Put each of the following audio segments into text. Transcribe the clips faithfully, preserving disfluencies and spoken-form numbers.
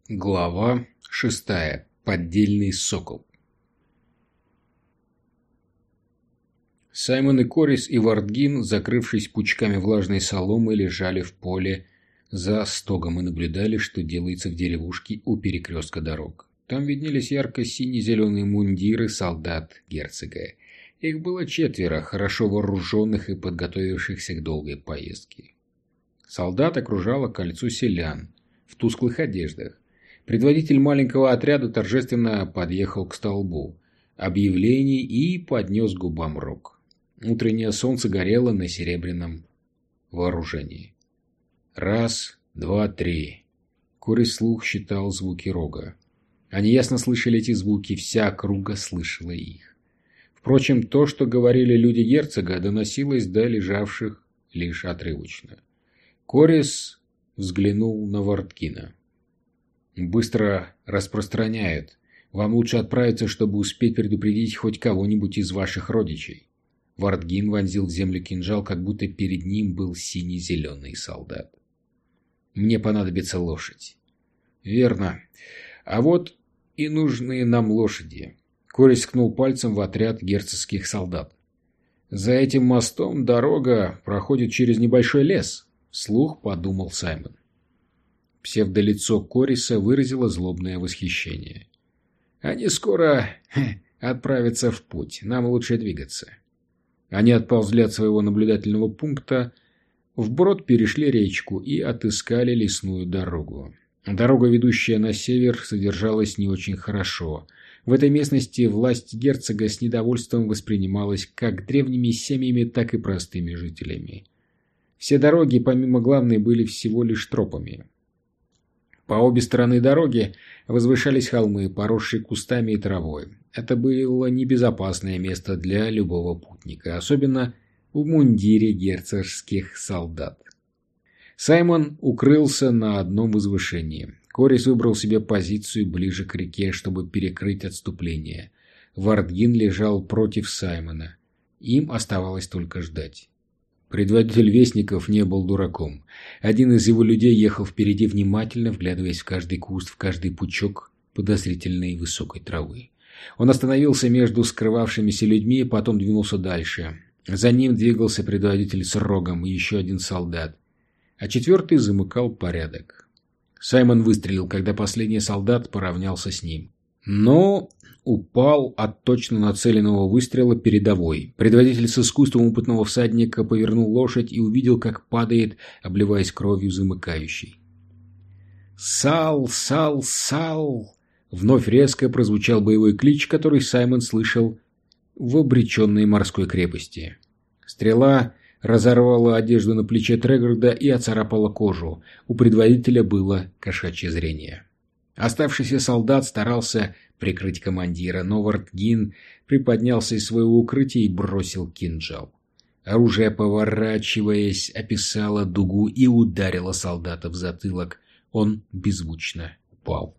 Глава шестая. Поддельный сокол. Саймон и Корис и Вардгин, закрывшись пучками влажной соломы, лежали в поле за стогом и наблюдали, что делается в деревушке у перекрестка дорог. Там виднелись ярко-сине-зеленые мундиры солдат герцога. Их было четверо, хорошо вооруженных и подготовившихся к долгой поездке. Солдат окружало кольцо селян в тусклых одеждах. Предводитель маленького отряда торжественно подъехал к столбу объявлений и поднес губам рог. Утреннее солнце горело на серебряном вооружении. Раз, два, три. Корис слух считал звуки рога. Они ясно слышали эти звуки, вся округа слышала их. Впрочем, то, что говорили люди герцога, доносилось до лежавших лишь отрывочно. Корис взглянул на Вардгина. «Быстро распространяют. Вам лучше отправиться, чтобы успеть предупредить хоть кого-нибудь из ваших родичей». Вардгин вонзил в землю кинжал, как будто перед ним был синий-зеленый солдат. «Мне понадобится лошадь». «Верно. А вот и нужные нам лошади». Корис ткнул пальцем в отряд герцогских солдат. «За этим мостом дорога проходит через небольшой лес», — вслух подумал Саймон. Псевдолицо Кориса выразило злобное восхищение. «Они скоро хе, отправятся в путь. Нам лучше двигаться». Они отползли от своего наблюдательного пункта, вброд перешли речку и отыскали лесную дорогу. Дорога, ведущая на север, содержалась не очень хорошо. В этой местности власть герцога с недовольством воспринималась как древними семьями, так и простыми жителями. Все дороги, помимо главной, были всего лишь тропами. По обе стороны дороги возвышались холмы, поросшие кустами и травой. Это было небезопасное место для любого путника, особенно в мундире герцогских солдат. Саймон укрылся на одном возвышении. Корис выбрал себе позицию ближе к реке, чтобы перекрыть отступление. Вардгин лежал против Саймона. Им оставалось только ждать. Предводитель вестников не был дураком. Один из его людей ехал впереди, внимательно вглядываясь в каждый куст, в каждый пучок подозрительной высокой травы. Он остановился между скрывавшимися людьми, потом двинулся дальше. За ним двигался предводитель с рогом и еще один солдат, а четвертый замыкал порядок. Саймон выстрелил, когда последний солдат поравнялся с ним. Но упал от точно нацеленного выстрела передовой. Предводитель с искусством опытного всадника повернул лошадь и увидел, как падает, обливаясь кровью, замыкающий. «Сал! Сал! Сал!» Вновь резко прозвучал боевой клич, который Саймон слышал в обреченной морской крепости. Стрела разорвала одежду на плече Трегорда и оцарапала кожу. У предводителя было кошачье зрение. Оставшийся солдат старался прикрыть командира, но Вардгин приподнялся из своего укрытия и бросил кинжал. Оружие, поворачиваясь, описало дугу и ударило солдата в затылок. Он беззвучно упал.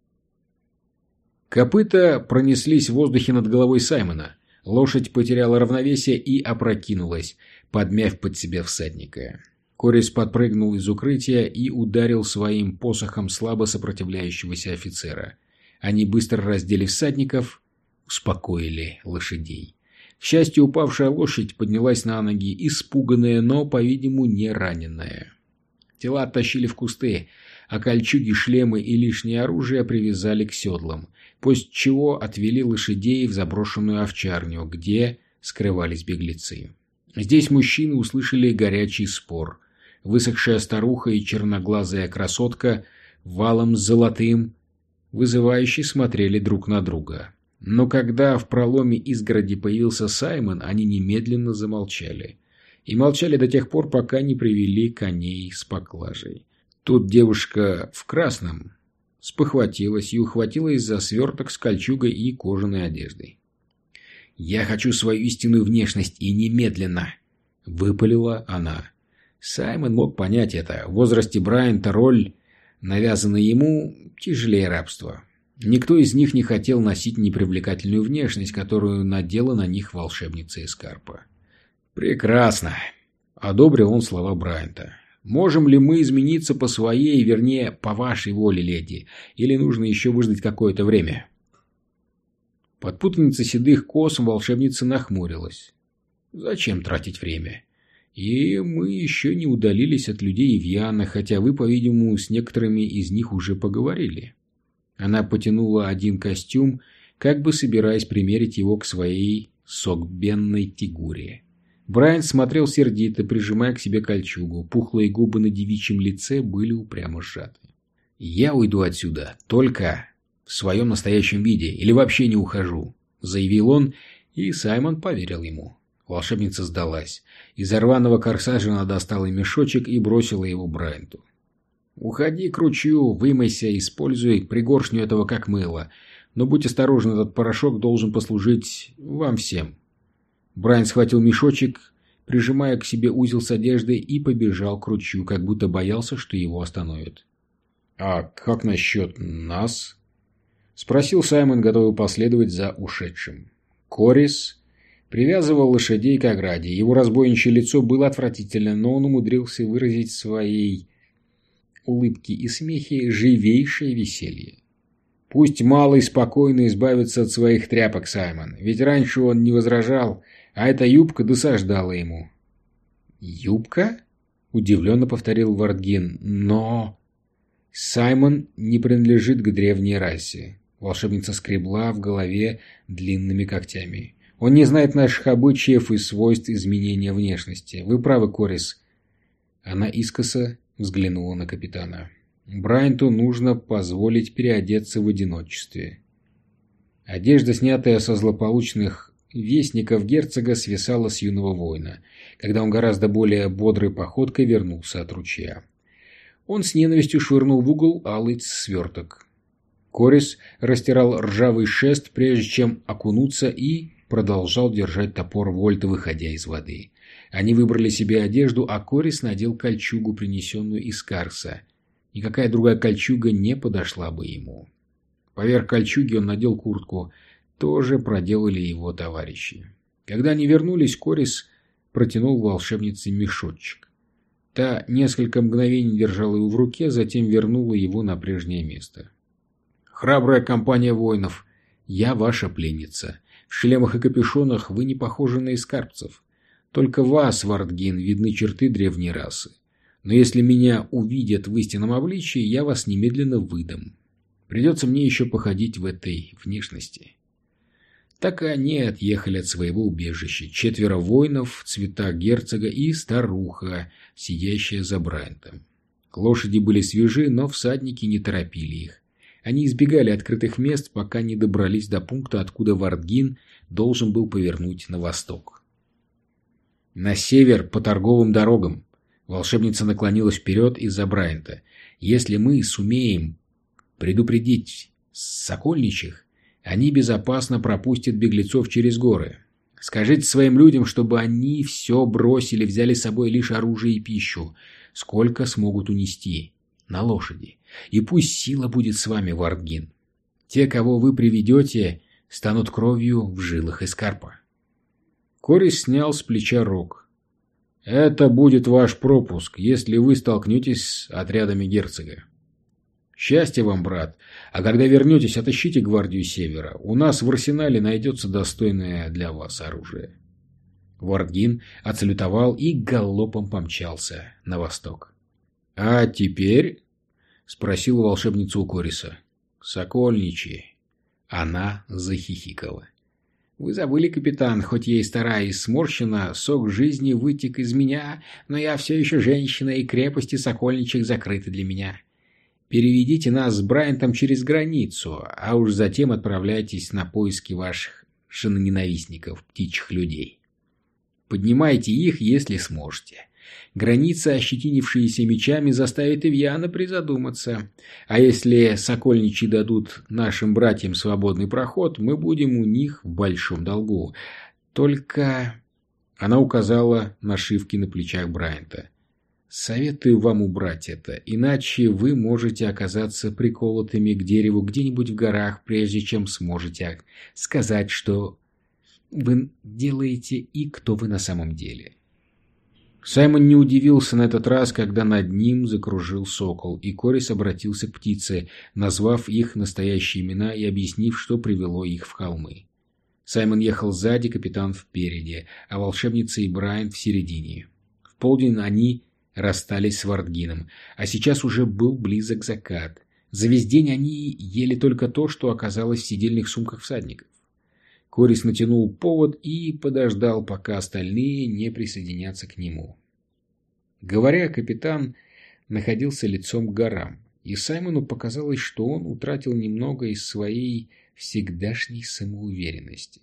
Копыта пронеслись в воздухе над головой Саймона. Лошадь потеряла равновесие и опрокинулась, подмяв под себя всадника. Корис подпрыгнул из укрытия и ударил своим посохом слабо сопротивляющегося офицера. Они быстро раздели всадников, успокоили лошадей. К счастью, упавшая лошадь поднялась на ноги, испуганная, но, по-видимому, не раненая. Тела оттащили в кусты, а кольчуги, шлемы и лишнее оружие привязали к седлам, после чего отвели лошадей в заброшенную овчарню, где скрывались беглецы. Здесь мужчины услышали горячий спор. Высохшая старуха и черноглазая красотка валом с золотым вызывающе смотрели друг на друга. Но когда в проломе изгороди появился Саймон, они немедленно замолчали. И молчали до тех пор, пока не привели коней с поклажей. Тут девушка в красном спохватилась и ухватилась за сверток с кольчугой и кожаной одеждой. «Я хочу свою истинную внешность и немедленно!» — выпалила она. Саймон мог понять это. В возрасте Брайанта роль, навязанная ему, тяжелее рабства. Никто из них не хотел носить непривлекательную внешность, которую надела на них волшебница Эскарпа. «Прекрасно!» — одобрил он слова Брайанта. Можем ли мы измениться по своей, вернее, по вашей воле, леди, или нужно еще выждать какое-то время?» Под путаницей седых кос волшебница нахмурилась. «Зачем тратить время? И мы еще не удалились от людей Ивьяна, хотя вы, по-видимому, с некоторыми из них уже поговорили». Она потянула один костюм, как бы собираясь примерить его к своей согбенной фигуре. Брайан смотрел сердито, прижимая к себе кольчугу. Пухлые губы на девичьем лице были упрямо сжаты. «Я уйду отсюда, только в своем настоящем виде, или вообще не ухожу», — заявил он, и Саймон поверил ему. Волшебница сдалась. Из рваного корсажа она достала мешочек и бросила его Брайанту. «Уходи к ручью, вымойся, используй пригоршню этого как мыло. Но будь осторожен, этот порошок должен послужить вам всем». Брайан схватил мешочек, прижимая к себе узел с одеждой, и побежал к ручью, как будто боялся, что его остановят. «А как насчет нас?» — спросил Саймон, готовый последовать за ушедшим. Корис привязывал лошадей к ограде. Его разбойничье лицо было отвратительно, но он умудрился выразить в своей улыбке и смехе живейшее веселье. «Пусть малый спокойно избавится от своих тряпок, Саймон, ведь раньше он не возражал, а эта юбка досаждала ему». «Юбка?» — удивленно повторил Вардгин. «Но...» «Саймон не принадлежит к древней расе». Волшебница скребла в голове длинными когтями. «Он не знает наших обычаев и свойств изменения внешности. Вы правы, Корис». Она искоса взглянула на капитана. «Брайанту нужно позволить переодеться в одиночестве». Одежда, снятая со злополучных вестников герцога, свисала с юного воина, когда он гораздо более бодрой походкой вернулся от ручья. Он с ненавистью швырнул в угол алый сверток. Корис растирал ржавый шест, прежде чем окунуться, и продолжал держать топор Вольта, выходя из воды. Они выбрали себе одежду, а Корис надел кольчугу, принесенную из Карса. Никакая другая кольчуга не подошла бы ему. Поверх кольчуги он надел куртку. Тоже проделали его товарищи. Когда они вернулись, Корис протянул волшебнице мешочек. Та несколько мгновений держала его в руке, затем вернула его на прежнее место. «Храбрая компания воинов, я ваша пленница. В шлемах и капюшонах вы не похожи на эскарпцев. Только в вас, Вардгин, видны черты древней расы. Но если меня увидят в истинном обличии, я вас немедленно выдам. Придется мне еще походить в этой внешности». Так и они отъехали от своего убежища. Четверо воинов в цветах герцога и старуха, сидящая за Брайантом. Лошади были свежи, но всадники не торопили их. Они избегали открытых мест, пока не добрались до пункта, откуда Вардгин должен был повернуть на восток. «На север, по торговым дорогам». Волшебница наклонилась вперед из-за Брайанта. «Если мы сумеем предупредить сокольничьих, они безопасно пропустят беглецов через горы. Скажите своим людям, чтобы они все бросили, взяли с собой лишь оружие и пищу, сколько смогут унести, на лошади. И пусть сила будет с вами, Вардгин. Те, кого вы приведете, станут кровью в жилах Эскарпа». Корис снял с плеча рог. «Это будет ваш пропуск, если вы столкнетесь с отрядами герцога. Счастья вам, брат, а когда вернетесь, отыщите гвардию Севера. У нас в арсенале найдется достойное для вас оружие». Вардгин отсалютовал и галопом помчался на восток. «А теперь?» — спросила волшебница у Кориса. «Сокольничьи». Она захихикала. «Вы забыли, капитан, хоть я и старая и сморщена, сок жизни вытек из меня, но я все еще женщина, и крепости сокольничьих закрыты для меня. Переведите нас с Брайантом через границу, а уж затем отправляйтесь на поиски ваших женоненавистников, птичьих людей. Поднимайте их, если сможете. Граница, ощетинившиеся мечами, заставит Ивьяна призадуматься. А если сокольничьи дадут нашим братьям свободный проход, мы будем у них в большом долгу. Только...» Она указала нашивки на плечах Брайанта. «Советую вам убрать это, иначе вы можете оказаться приколотыми к дереву где-нибудь в горах, прежде чем сможете сказать, что вы делаете и кто вы на самом деле». Саймон не удивился на этот раз, когда над ним закружил сокол, и Корис обратился к птице, назвав их настоящие имена и объяснив, что привело их в холмы. Саймон ехал сзади, капитан впереди, а волшебница и Брайан в середине. В полдень они расстались с Вардгином, а сейчас уже был близок закат. За весь день они ели только то, что оказалось в сидельных сумках всадников. Корис натянул повод и подождал, пока остальные не присоединятся к нему. Говоря, капитан находился лицом к горам, и Саймону показалось, что он утратил немного из своей всегдашней самоуверенности.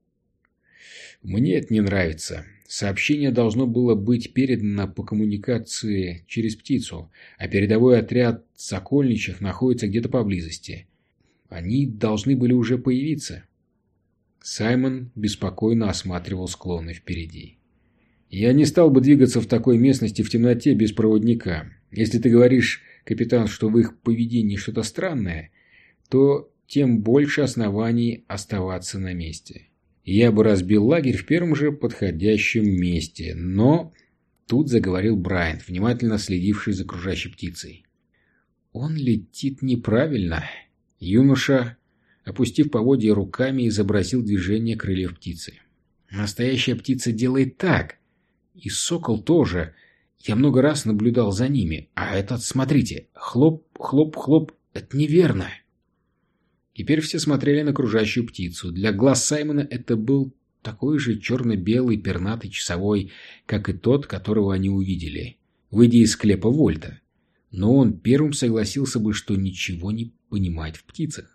«Мне это не нравится. Сообщение должно было быть передано по коммуникации через птицу, а передовой отряд сокольничьих находится где-то поблизости. Они должны были уже появиться». Саймон беспокойно осматривал склоны впереди. «Я не стал бы двигаться в такой местности в темноте без проводника. Если ты говоришь, капитан, что в их поведении что-то странное, то тем больше оснований оставаться на месте. Я бы разбил лагерь в первом же подходящем месте, но...» Тут заговорил Брайан, внимательно следивший за кружащей птицей. «Он летит неправильно». Юноша, опустив поводья руками, изобразил движение крыльев птицы. «Настоящая птица делает так. И сокол тоже. Я много раз наблюдал за ними. А этот, смотрите, хлоп, хлоп, хлоп. Это неверно». Теперь все смотрели на кружащую птицу. Для глаз Саймона это был такой же черно-белый пернатый часовой, как и тот, которого они увидели, выйдя из склепа Вольта. Но он первым согласился бы, что ничего не понимает в птицах.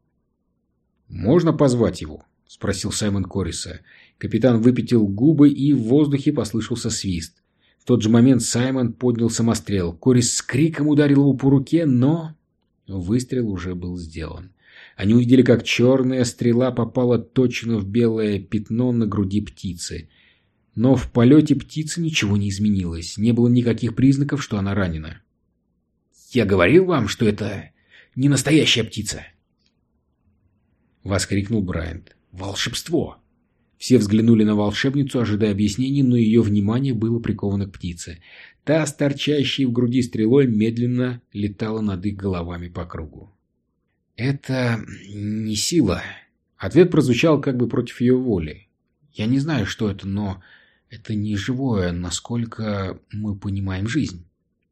«Можно позвать его?» — спросил Саймон Кориса. Капитан выпятил губы, и в воздухе послышался свист. В тот же момент Саймон поднял самострел. Корис с криком ударил его по руке, но выстрел уже был сделан. Они увидели, как черная стрела попала точно в белое пятно на груди птицы. Но в полете птицы ничего не изменилось. Не было никаких признаков, что она ранена. «Я говорил вам, что это не настоящая птица!» — воскликнул Брайант. «Волшебство!» Все взглянули на волшебницу, ожидая объяснений, но ее внимание было приковано к птице. Та, с торчащей в груди стрелой, медленно летала над их головами по кругу. «Это не сила». Ответ прозвучал как бы против ее воли. «Я не знаю, что это, но это не живое, насколько мы понимаем жизнь».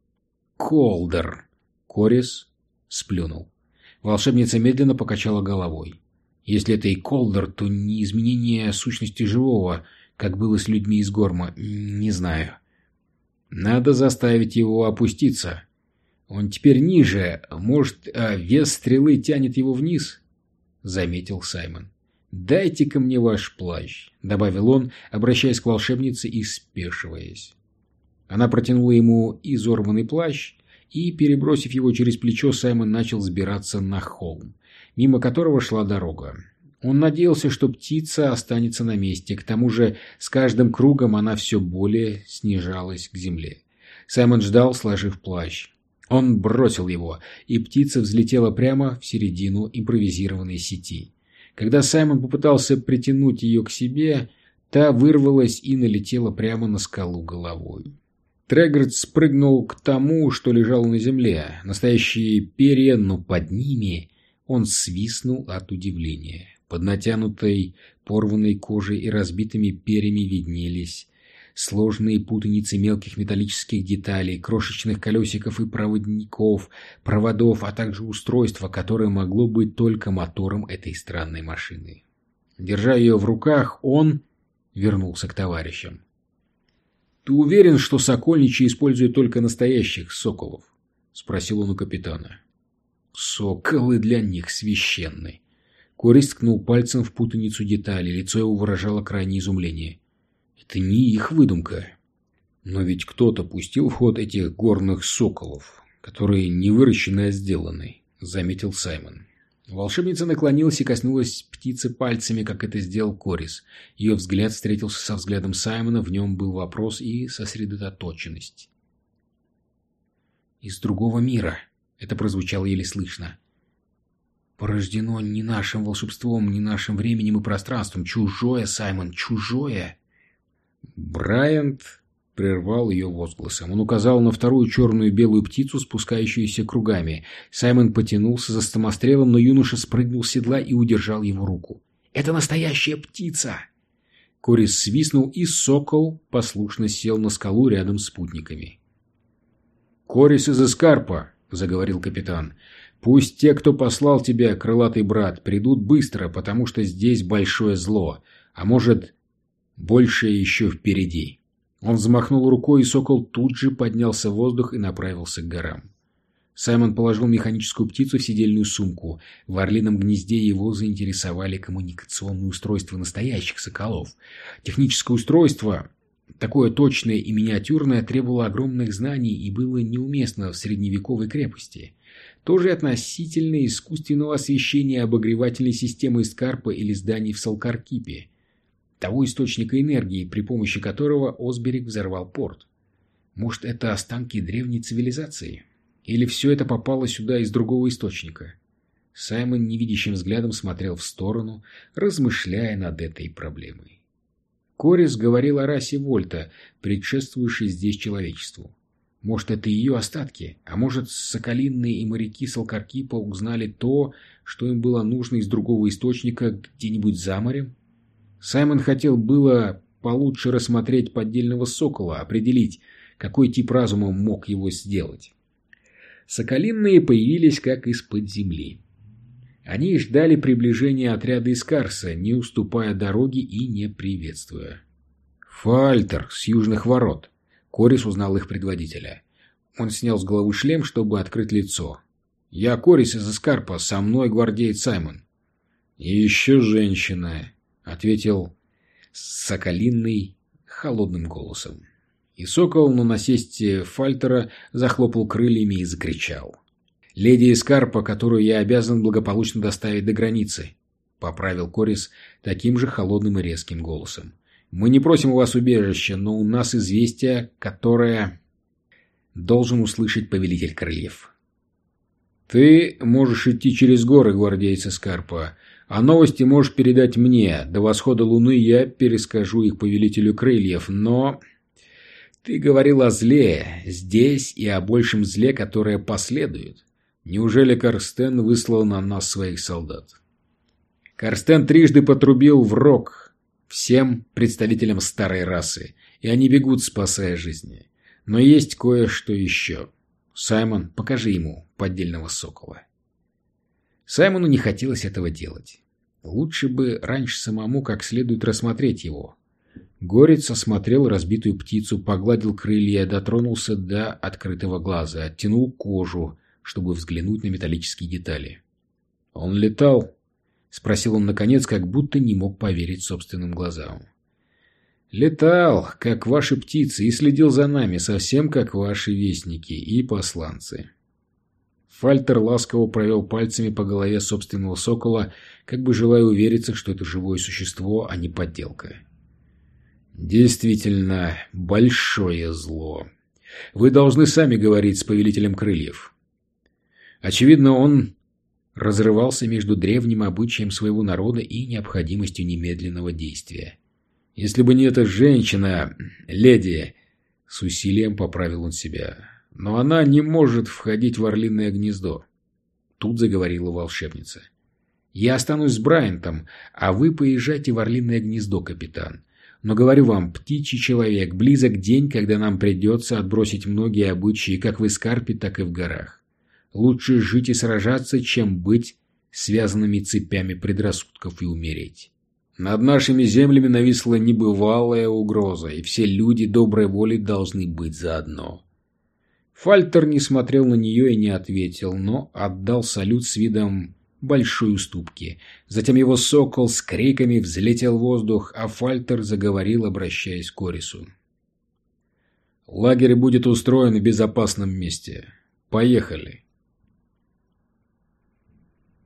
«Колдер!» Корис сплюнул. Волшебница медленно покачала головой. «Если это и Колдер, то не изменение сущности живого, как было с людьми из Горма, не знаю. Надо заставить его опуститься. Он теперь ниже, может, а вес стрелы тянет его вниз?» — заметил Саймон. «Дайте-ка мне ваш плащ», — добавил он, обращаясь к волшебнице и спешиваясь. Она протянула ему изорванный плащ, и, перебросив его через плечо, Саймон начал взбираться на холм, мимо которого шла дорога. Он надеялся, что птица останется на месте, к тому же с каждым кругом она все более снижалась к земле. Саймон ждал, сложив плащ. Он бросил его, и птица взлетела прямо в середину импровизированной сети. Когда Саймон попытался притянуть ее к себе, та вырвалась и налетела прямо на скалу головой. Трегорд спрыгнул к тому, что лежало на земле. Настоящие перья, но под ними он свистнул от удивления. Под натянутой, порванной кожей и разбитыми перьями виднелись сложные путаницы мелких металлических деталей, крошечных колесиков и проводников, проводов, а также устройства, которое могло быть только мотором этой странной машины. Держа ее в руках, он вернулся к товарищам. «Ты уверен, что сокольничьи используют только настоящих соколов?» — спросил он у капитана. «Соколы для них священны». Корис ткнул пальцем в путаницу деталей, лицо его выражало крайнее изумление. «Это не их выдумка». «Но ведь кто-то пустил в ход этих горных соколов, которые не выращены, а сделаны», — заметил Саймон. Волшебница наклонилась и коснулась птицы пальцами, как это сделал Корис. Ее взгляд встретился со взглядом Саймона, в нем был вопрос и сосредоточенность. «Из другого мира», — это прозвучало еле слышно. «Порождено не нашим волшебством, не нашим временем и пространством. Чужое, Саймон, чужое». Брайант прервал ее возгласом. Он указал на вторую черную белую птицу, спускающуюся кругами. Саймон потянулся за самострелом, но юноша спрыгнул с седла и удержал его руку. «Это настоящая птица!» Корис свистнул, и сокол послушно сел на скалу рядом с спутниками. «Корис из Эскарпа», — заговорил капитан, — «пусть те, кто послал тебя, крылатый брат, придут быстро, потому что здесь большое зло, а может, большее еще впереди». Он взмахнул рукой, и сокол тут же поднялся в воздух и направился к горам. Саймон положил механическую птицу в сидельную сумку. В орлином гнезде его заинтересовали коммуникационные устройства настоящих соколов. Техническое устройство, такое точное и миниатюрное, требовало огромных знаний и было неуместно в средневековой крепости. Тоже относительно искусственного освещения обогревательной системы Эскарпа или зданий в Салкаркипе, того источника энергии, при помощи которого Осберик взорвал порт. Может, это останки древней цивилизации? Или все это попало сюда из другого источника? Саймон невидящим взглядом смотрел в сторону, размышляя над этой проблемой. Корис говорил о расе Вольта, предшествующей здесь человечеству. Может, это ее остатки, а может, соколиные и моряки Салкаркипа узнали то, что им было нужно из другого источника где-нибудь за морем? Саймон хотел было получше рассмотреть поддельного сокола, определить, какой тип разума мог его сделать. Соколиные появились как из-под земли. Они ждали приближения отряда из Карса, не уступая дороги и не приветствуя. «Фальтер с южных ворот», — Корис узнал их предводителя. Он снял с головы шлем, чтобы открыть лицо. «Я Корис из Эскарпа, со мной гвардеец Саймон». «И еще женщина», — ответил Соколиный холодным голосом. И сокол на насесте Фальтера захлопал крыльями и закричал. «Леди Эскарпа, которую я обязан благополучно доставить до границы», — поправил Корис таким же холодным и резким голосом. «Мы не просим у вас убежища, но у нас известие, которое должен услышать повелитель крыльев». «Ты можешь идти через горы, гвардейец Эскарпа, а новости можешь передать мне. До восхода луны я перескажу их повелителю крыльев, но... Ты говорил о зле здесь и о большем зле, которое последует. Неужели Карстен выслал на нас своих солдат?» Карстен трижды потрубил в рог всем представителям старой расы, и они бегут, спасая жизни. Но есть кое-что еще. Саймон, покажи ему поддельного сокола. Саймону не хотелось этого делать. Лучше бы раньше самому как следует рассмотреть его. Горец осмотрел разбитую птицу, погладил крылья, дотронулся до открытого глаза, оттянул кожу, чтобы взглянуть на металлические детали. «Он летал?» — спросил он наконец, как будто не мог поверить собственным глазам. «Летал, как ваши птицы, и следил за нами, совсем как ваши вестники и посланцы». Фальтер ласково провел пальцами по голове собственного сокола, как бы желая увериться, что это живое существо, а не подделка. «Действительно, большое зло. Вы должны сами говорить с повелителем крыльев». Очевидно, он разрывался между древним обычаем своего народа и необходимостью немедленного действия. «Если бы не эта женщина, леди...» С усилием поправил он себя. «Но она не может входить в орлиное гнездо». Тут заговорила волшебница. «Я останусь с Брайантом, а вы поезжайте в орлиное гнездо, капитан. Но говорю вам, птичий человек, близок день, когда нам придется отбросить многие обычаи как в Эскарпе, так и в горах. Лучше жить и сражаться, чем быть связанными цепями предрассудков и умереть. Над нашими землями нависла небывалая угроза, и все люди доброй воли должны быть заодно». Фальтер не смотрел на нее и не ответил, но отдал салют с видом большой уступки. Затем его сокол с криками взлетел в воздух, а Фальтер заговорил, обращаясь к Корису. «Лагерь будет устроен в безопасном месте. Поехали».